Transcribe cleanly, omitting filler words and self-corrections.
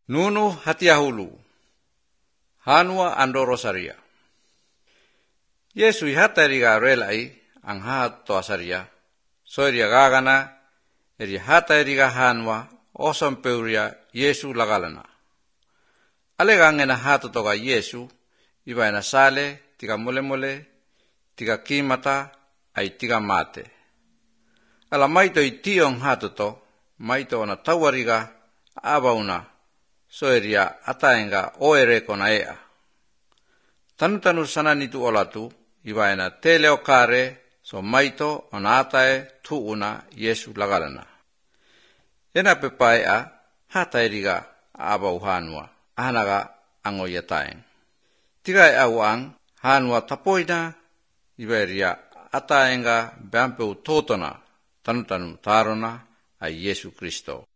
Nunu hatiahulu. Hanua ando rosaria. Yesu hatariga relai ang hato asaria. Soiria gagana eri hatariga hanua osam peuria Yesu lagalana. Alegangena hato toga Yesu iba na sale tiga mole tiga kimata ay tiga mate. Ala maito itiong hato to maito ona tawariga abauna soeria ataenga oereko na ea. Tanu sana nitu olatu iba na teleo kare so maito ona atae tuuna Yesu lagalana. Ena pepaea hataeriga abau hanua anaga angoyataeng. Tiga awang hanua tapoina iberia ataenga bampe utotona tanu tarona a Yesu Kristo.